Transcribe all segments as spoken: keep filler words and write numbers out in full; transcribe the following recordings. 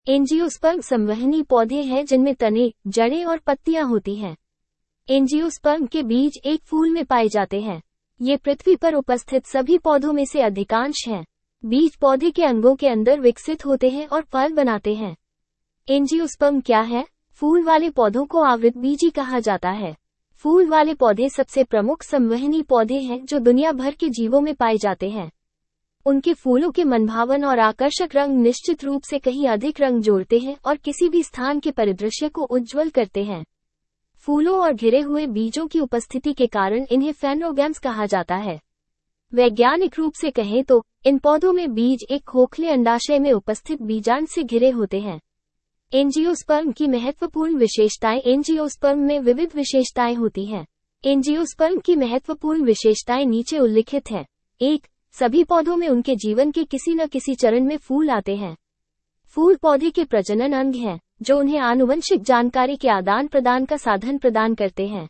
Angiosperm संवहनी पौधे हैं जिनमें तने, जड़ें और पत्तियां होती हैं। एंजियोस्पर्म के बीज एक फूल में पाए जाते हैं। ये पृथ्वी पर उपस्थित सभी पौधों में से अधिकांश हैं। बीज पौधे के अंगों के अंदर विकसित होते हैं और फल बनाते हैं। एंजियोस्पर्म क्या है? फूल वाले पौधों को आवृतबीजी कहा जाता है। फूल वाले पौधे सबसे प्रमुख संवहनी पौधे हैं जो दुनिया भर के जीवों में पाए जाते हैं। उनके फूलों के मनभावन और आकर्षक रंग निश्चित रूप से कहीं अधिक रंग जोड़ते हैं और किसी भी स्थान के परिदृश्य को उज्ज्वल करते हैं। फूलों और घिरे हुए बीजों की उपस्थिति के कारण इन्हें फेनोगैम्स कहा जाता है। वैज्ञानिक रूप से कहें तो इन पौधों में बीज एक खोखले अंडाशय में उपस्थित बीजांड से घिरे होते हैं। एंजियोस्पर्म की महत्वपूर्ण विशेषताएं। एंजियोस्पर्म में विविध विशेषताएं होती हैं। एंजियोस्पर्म की महत्वपूर्ण विशेषताएं नीचे उल्लिखित हैं। एक, सभी पौधों में उनके जीवन के किसी न किसी चरण में फूल आते हैं। फूल पौधे के प्रजनन अंग हैं, जो उन्हें आनुवंशिक जानकारी के आदान प्रदान का साधन प्रदान करते हैं।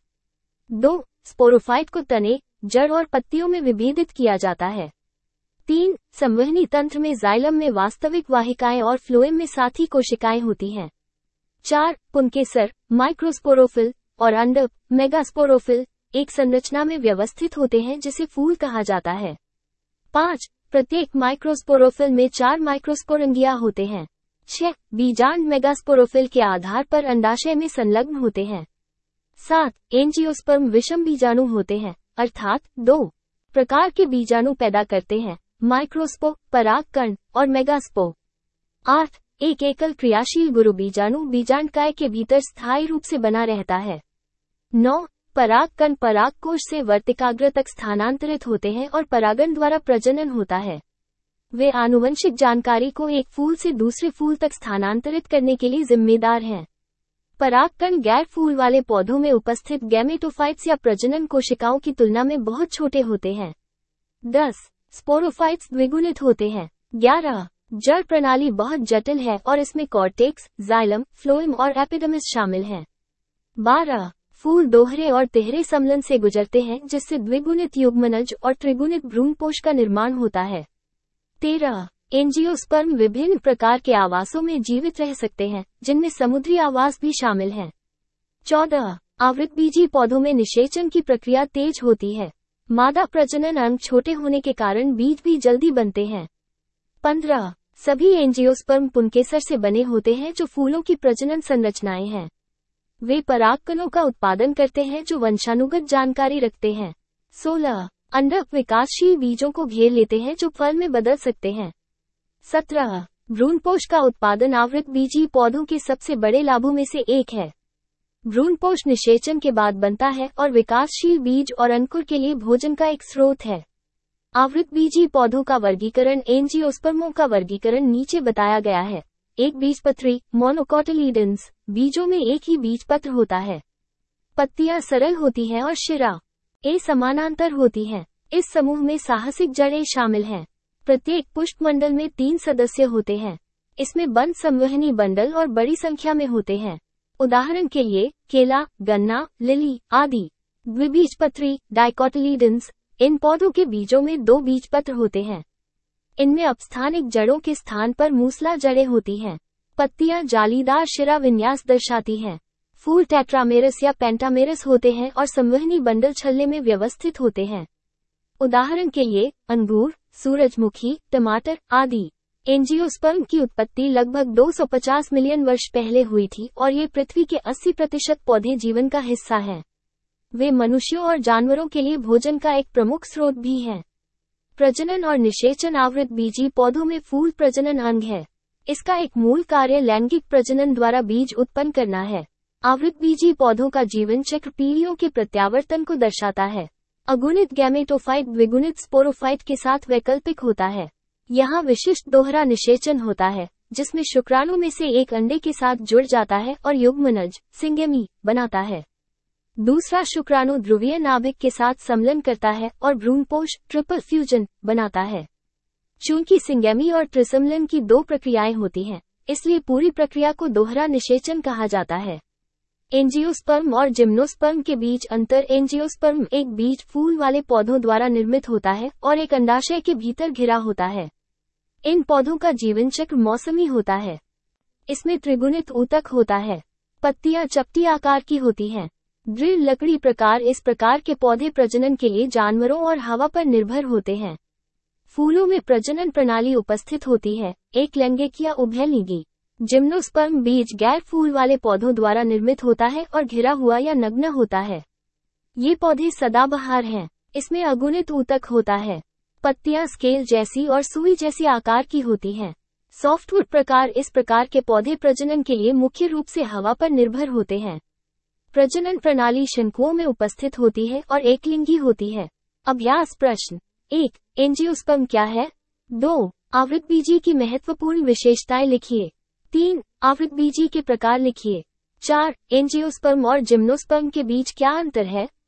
दो, स्पोरोफाइट को तने, जड़ और पत्तियों में विभेदित किया जाता है। तीन, संवहनी तंत्र में जाइलम में वास्तविक वाहिकाएं और फ्लोएम में साथी कोशिकाएं होती हैं। चार, पुंकेसर, माइक्रोस्पोरोफिल और अंडक, मेगास्पोरोफिल, एक संरचना में व्यवस्थित होते हैं जिसे फूल कहा जाता है। पाँच, प्रत्येक माइक्रोस्पोरोफिल में चार माइक्रोस्पोरंगिया होते हैं। छह, बीजांड मेगास्पोरोफिल के आधार पर अंडाशय में संलग्न होते हैं। सात, एंजियोस्पर्म विषम बीजाणु होते हैं, अर्थात दो प्रकार के बीजाणु पैदा करते हैं, माइक्रोस्पो, परागकण, और मेगास्पो। आठ, एक एकल क्रियाशील गुरु बीजाणु बीजांडकाय के भीतर स्थायी रूप से बना रहता है। नौ, परागकण परागकोश से वर्तिकाग्र तक स्थानांतरित होते हैं और परागण द्वारा प्रजनन होता है। वे आनुवंशिक जानकारी को एक फूल से दूसरे फूल तक स्थानांतरित करने के लिए जिम्मेदार हैं। परागकण गैर फूल वाले पौधों में उपस्थित गैमेटोफाइट्स या प्रजनन कोशिकाओं की तुलना में बहुत छोटे होते हैं। दस, स्पोरोफाइट्स द्विगुणित होते हैं। ग्यारह, जड़ प्रणाली बहुत जटिल है और इसमें कॉर्टेक्स, जाइलम, फ्लोएम और एपिडर्मिस शामिल हैं। बारह, फूल दोहरे और तिहरे समलन से गुजरते हैं जिससे द्विगुणित युग्मनज और त्रिगुणित भ्रूणपोष का निर्माण होता है। तेरह, एंजियोस्पर्म विभिन्न प्रकार के आवासों में जीवित रह सकते हैं, जिनमें समुद्री आवास भी शामिल हैं। चौदह, आवृतबीजी पौधों में निषेचन की प्रक्रिया तेज होती है। मादा प्रजनन अंग छोटे होने के कारण बीज भी जल्दी बनते हैं। पंद्रह, सभी एंजियोस्पर्म पुंकेसर से बने होते हैं जो फूलों की प्रजनन संरचनाएं हैं। वे परागकणों का उत्पादन करते हैं जो वंशानुगत जानकारी रखते हैं। सोलह, अंडक विकासशील बीजों को घेर लेते हैं जो फल में बदल सकते हैं। सत्रह, भ्रूणपोष का उत्पादन आवृतबीजी पौधों के सबसे बड़े लाभों में से एक है। भ्रूणपोष निषेचन के बाद बनता है और विकासशील बीज और अंकुर के लिए भोजन का एक स्रोत है। आवृतबीजी पौधों का वर्गीकरण। एंजियोस्पर्मों का वर्गीकरण नीचे बताया गया है। एक बीजपत्री, मोनोकोटिलीडन्स, बीजों में एक ही बीजपत्र होता है। पत्तियां सरल होती हैं और शिरा ए समानांतर होती हैं। इस समूह में साहसिक जड़ें शामिल हैं। प्रत्येक पुष्पमंडल में तीन सदस्य होते हैं। इसमें बंद संवहनी बंडल और बड़ी संख्या में होते हैं। उदाहरण के लिए केला, गन्ना, लिली आदि। द्विबीजपत्री, डाइकोटिलीडन्स, इन पौधों के बीजों में दो बीजपत्र होते हैं। इनमें अपस्थानिक जड़ों के स्थान पर मूसला जड़ें होती हैं। पत्तियां जालीदार शिरा विन्यास दर्शाती हैं। फूल टेट्रामेरस या पेंटामेरस होते हैं और संवहनी बंडल छल्ले में व्यवस्थित होते हैं। उदाहरण के लिए अंगूर, सूरजमुखी, टमाटर आदि। एंजियोस्पर्म की उत्पत्ति लगभग दो सौ पचास मिलियन वर्ष पहले हुई थी और ये पृथ्वी के अस्सी प्रतिशत पौधे जीवन का हिस्सा हैं। वे मनुष्यों और जानवरों के लिए भोजन का एक प्रमुख स्रोत भी हैं। प्रजनन और निषेचन। आवृतबीजी पौधों में फूल प्रजनन अंग है। इसका एक मूल कार्य लैंगिक प्रजनन द्वारा बीज उत्पन्न करना है। आवृतबीजी पौधों का जीवन चक्र पीढ़ियों के प्रत्यावर्तन को दर्शाता है। अगुणित गैमेटोफाइट द्विगुणित स्पोरोफाइट के साथ वैकल्पिक होता है। यहाँ विशिष्ट दोहरा निषेचन होता है, जिसमें शुक्राणु में से एक अंडे के साथ जुड़ जाता है और युग्मनज, सिंगेमी, बनाता है। दूसरा शुक्राणु ध्रुवीय नाभिक के साथ सम्मिलन करता है और भ्रूणपोष, ट्रिपल फ्यूजन, बनाता है। चूंकि सिंगेमी और ट्रिसम्मिलन की दो प्रक्रियाएं होती हैं, इसलिए पूरी प्रक्रिया को दोहरा निषेचन कहा जाता है। एंजियोस्पर्म और जिम्नोस्पर्म के बीच अंतर। एंजियोस्पर्म एक बीज फूल वाले पौधों द्वारा निर्मित होता है और एक अंडाशय के भीतर घिरा होता है। इन पौधों का जीवन चक्र मौसमी होता है। इसमें त्रिगुणित ऊतक होता है। पत्तियां चपटी आकार की होती हैं। दृढ़ लकड़ी प्रकार। इस प्रकार के पौधे प्रजनन के लिए जानवरों और हवा पर निर्भर होते हैं। फूलों में प्रजनन प्रणाली उपस्थित होती है, एक लैंगिक या उभयलिंगी। जिम्नोस्पर्म बीज गैर फूल वाले पौधों द्वारा निर्मित होता है और घिरा हुआ या नग्न होता है। ये पौधे सदाबहार हैं। इसमें अगुणित ऊतक होता है। पत्तियां स्केल जैसी और सुई जैसी आकार की होती हैं। सॉफ्टवुड प्रकार। इस प्रकार के पौधे प्रजनन के लिए मुख्य रूप से हवा पर निर्भर होते हैं। प्रजनन प्रणाली शंकुओं में उपस्थित होती है और एकलिंगी होती है। अभ्यास प्रश्न एक। एंजियोस्पर्म क्या है? दो। आवृतबीजी की महत्वपूर्ण विशेषताएं लिखिए। तीन। आवृतबीजी के प्रकार लिखिए। चार। एंजियोस्पर्म और जिम्नोस्पर्म के बीच क्या अंतर है?